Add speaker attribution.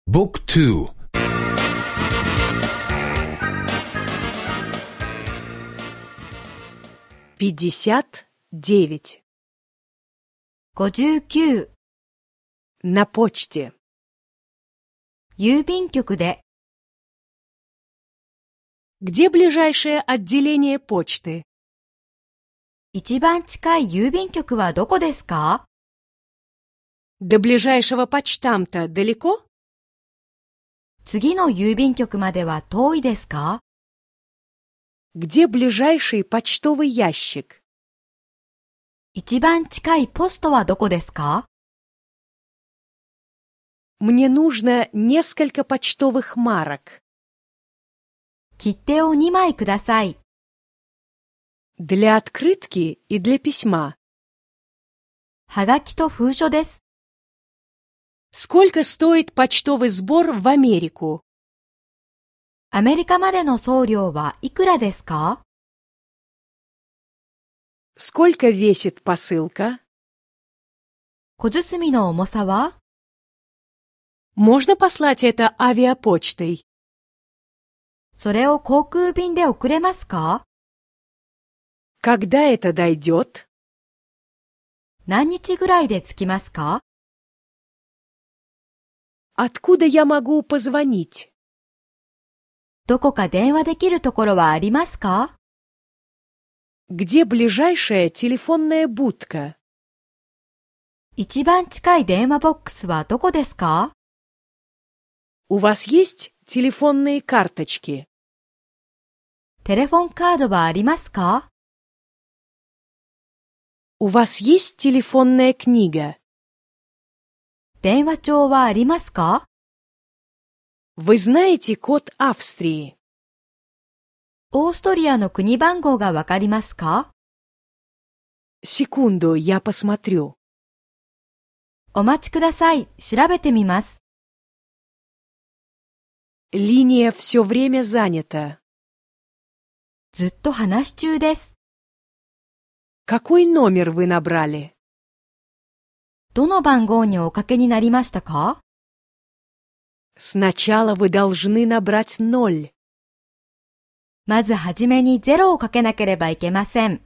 Speaker 1: Book 2
Speaker 2: 59.
Speaker 3: 59.
Speaker 2: На почте.
Speaker 3: 郵便局で。
Speaker 2: Где ближайшее отделение почты?
Speaker 3: 一番近い郵便局はどこですか？
Speaker 2: До ближайшего почтамта далеко?
Speaker 3: 次の郵便局までは遠いですか？
Speaker 2: Где ближайший почтовый ящик?
Speaker 3: 一番近いポストはどこですか？
Speaker 2: Мне нужно несколько почтовых марок.
Speaker 3: 切手を2枚ください。
Speaker 2: Для открытки и для письма.
Speaker 3: はがきと封書です。
Speaker 2: Сколько стоит почтовый сбор в Америку?
Speaker 3: アメリカまでの送料はいくらですか？
Speaker 2: Сколько весит посылка?
Speaker 3: 小包の重さは？
Speaker 2: Можно послать это авиапочтой?
Speaker 3: それを航空便で送れますか？
Speaker 2: Когда это дойдет?
Speaker 3: 何日ぐらいで着きますか？
Speaker 2: Откуда я могу позвонить?
Speaker 3: どこか電話できるところはありますか？
Speaker 2: Где ближайшая телефонная будка?
Speaker 3: 一番近い電話ボックスはどこですか？
Speaker 2: У вас есть телефонные карточки?
Speaker 3: テレフォンカードはありますか？
Speaker 2: У вас есть телефонная книга?
Speaker 3: 電話帳はありますか？
Speaker 2: Вы знаете код Австрии?
Speaker 3: オーストリアの国番号がわかりますか？
Speaker 2: Секунду, я посмотрю.
Speaker 3: お待ちください。調べてみます。
Speaker 2: Линия все время занята.
Speaker 3: ずっと話し中です。
Speaker 2: Какой номер вы набрали?
Speaker 3: どの番号におかけになりましたか？
Speaker 2: Сначала вы должны набрать 0.
Speaker 3: まずはじめに0をかけなければいけません。